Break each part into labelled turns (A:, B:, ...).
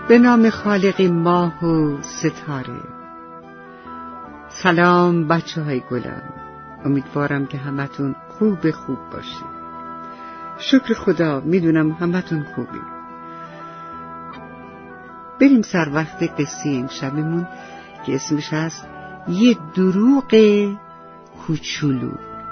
A: به نام خالق ماه و ستاره. سلام بچه های گلم، امیدوارم که همتون خوب باشید. شکر خدا، میدونم همتون خوبی. بریم سر وقت قصه این شبمون که اسمش هست یه دروغ کوچولو.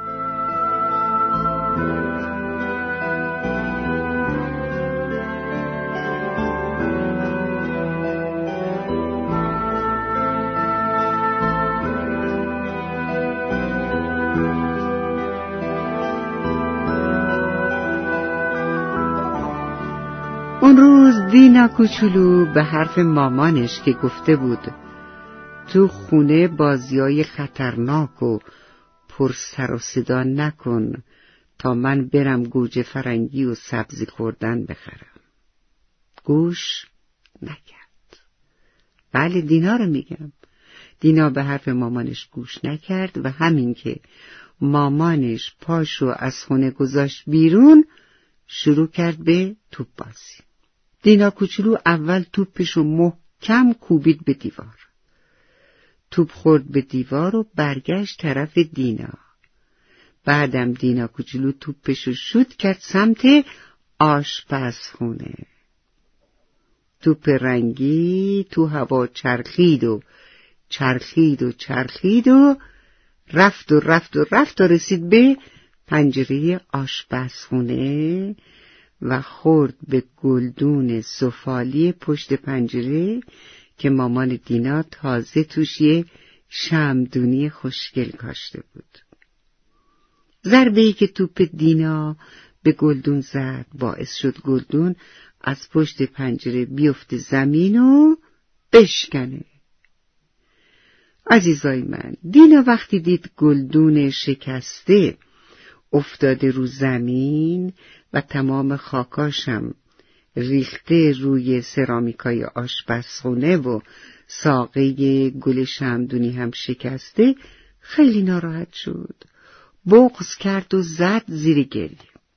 A: اون روز دینا کوچولو به حرف مامانش که گفته بود تو خونه بازیای خطرناک و پر سر و صدا نکن تا من برم گوجه فرنگی و سبزی خوردن بخرم، گوش نکرد. بله، دینا رو میگم. دینا به حرف مامانش گوش نکرد و همین که مامانش پاشو از خونه گذاشت بیرون، شروع کرد به توپ بازی. دینا کوچولو اول توپشو محکم کوبید به دیوار. توپ خورد به دیوار و برگشت طرف دینا. بعدم دینا کوچولو توپشو شوت کرد سمت آشپزخونه. توپ رنگی تو هوا چرخید و چرخید و چرخید و رفت و رفت و رفت و رسید به پنجره آشپزخونه و خورد به گلدون سفالی پشت پنجره که مامان دینا تازه توش یه شمعدونی خوشگل کاشته بود. ضربه‌ای که توپ دینا به گلدون زد باعث شد گلدون از پشت پنجره بیفته زمین و بشکنه. عزیزای من، دینا وقتی دید گلدون شکسته افتاده رو زمین و تمام خاکاشم ریخته روی سرامیکای آشپزخونه و ساقه گل شمعدونی هم شکسته، خیلی ناراحت شد. بغض کرد و زد زیر گریه.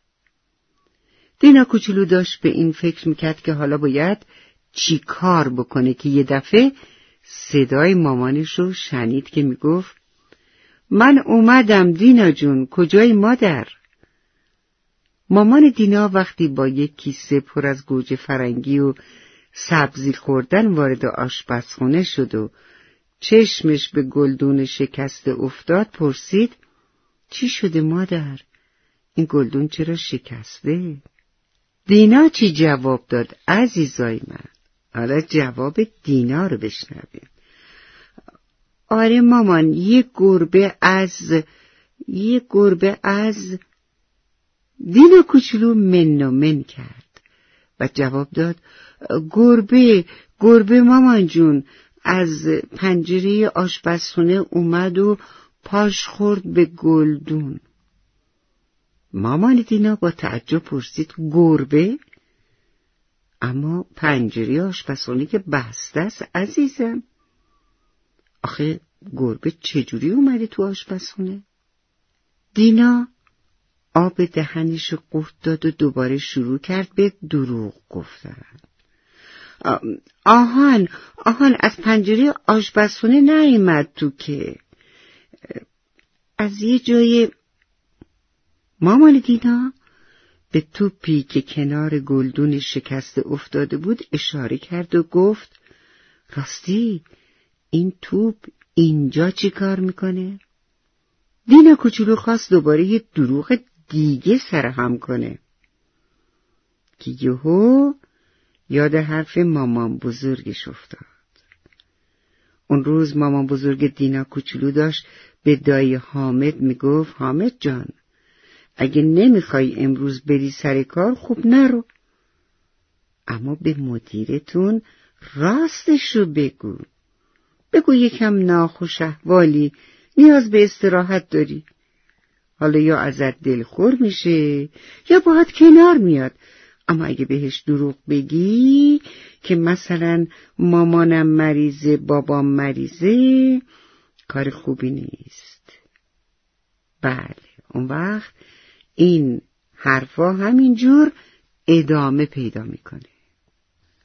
A: دینا کوچولو داشت به این فکر میکرد که حالا باید چی کار بکنه که یه دفعه صدای مامانش رو شنید که میگفت من اومدم دینا جون، کجای مادر؟ مامان دینا وقتی با یک کیسه پر از گوجه فرنگی و سبزی خوردن وارد آشپزخونه شد و چشمش به گلدون شکسته افتاد، پرسید چی شده مادر؟ این گلدون چرا شکسته؟ دینا چی جواب داد عزیزای من؟ حالا جواب دینا رو بشنویم. آره مامان، یه گربه از دینا کوچولو من و من کرد و جواب داد گربه مامان جون از پنجره آشپزخونه اومد و پاش خورد به گلدون. مامان دینا با تعجب پرسید گربه؟ اما پنجره آشپزخونه که بسته است عزیزم. آخه گربه چجوری اومده تو آشپزخونه؟ دینا آب دهنش قورت داد و دوباره شروع کرد به دروغ گفتن. آهان از پنجره آشپزخونه نیامد تو که از یه جای. مامان دینا به توپی که کنار گلدون شکسته افتاده بود اشاره کرد و گفت راستی این توپ اینجا چی کار میکنه؟ دینا کوچولو خواست دوباره یه دروغ دیگه سرهم کنه که یهو یاد حرف مامان بزرگش افتاد. اون روز مامان بزرگ دینا کوچولو داشت به دایی حامد میگفت حامد جان، اگه نمیخوای امروز بری سر کار خوب نرو، اما به مدیرتون راستشو بگو یکم ناخوش احوالی، نیاز به استراحت داری. حالا یا ازت دلخور میشه یا باهات کنار میاد، اما اگه بهش دروغ بگی که مثلا مامانم مریضه بابام مریضه، کار خوبی نیست. بله، اون وقت این حرفا همینجور ادامه پیدا میکنه.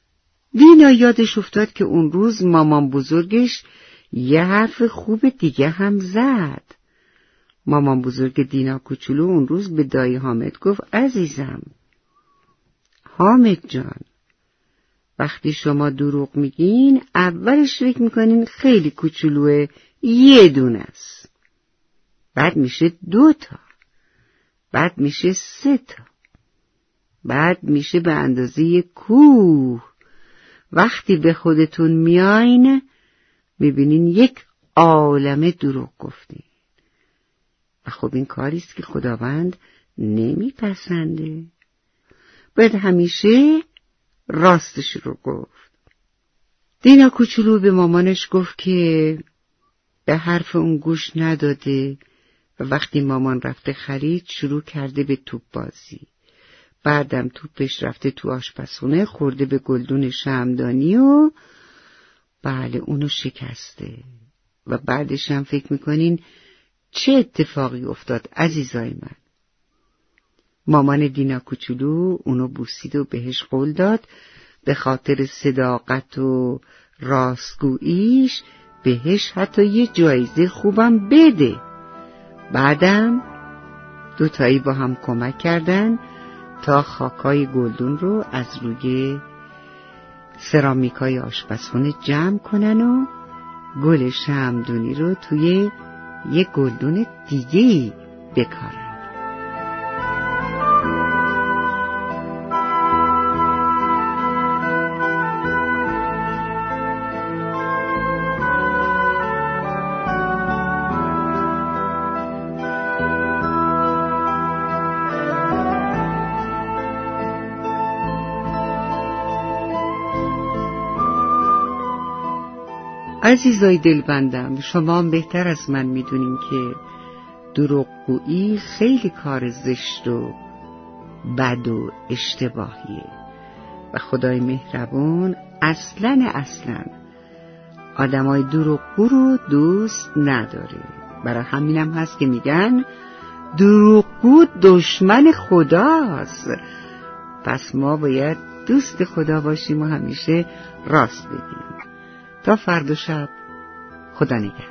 A: دینا یادش افتاد که اون روز مامان بزرگش یه حرف خوب دیگه هم زد. مامان بزرگ دینا کوچولو اون روز به دایی حامد گفت عزیزم، حامد جان، وقتی شما دروغ میگین اولش فکر میکنین خیلی کوچولوه، یه دونه است، بعد میشه 2 تا، بعد میشه 3 تا، بعد میشه به اندازه کوه. وقتی به خودتون میاین میبینین یک عالمه دروغ گفتین و خب این کاریست که خداوند نمیپسنده. باید همیشه راستش رو گفت. دینا کوچولو به مامانش گفت که به حرف اون گوش نداده و وقتی مامان رفته خرید شروع کرده به توپ بازی. بعدم توپش رفته تو آشپزخونه خورده به گلدون شمعدانی و بله اونو شکسته. و بعدش هم فکر میکنین چه اتفاقی افتاد عزیزای من؟ مامان دینا کوچولو اونو بوسید و بهش قول داد به خاطر صداقت و راستگوییش بهش حتی یه جایزه خوبم بده. بعدم 2 تایی با هم کمک کردن تا خاکای گلدون رو از روی سرامیکای آشپزخونه جمع کنن و گل شمعدونی رو توی یه گلدون دیگه بکارن. عزیزای دلبندم، شما هم بهتر از من میدونین که دروغگویی خیلی کار زشت و بد و اشتباهیه و خدای مهربون اصلاً آدمای دروغگو رو دوست نداره. برای همینم هست که میگن دروغگو دشمن خداست. پس ما باید دوست خدا باشیم و همیشه راست بگیم. تا فردا شب، خدا نگهدار.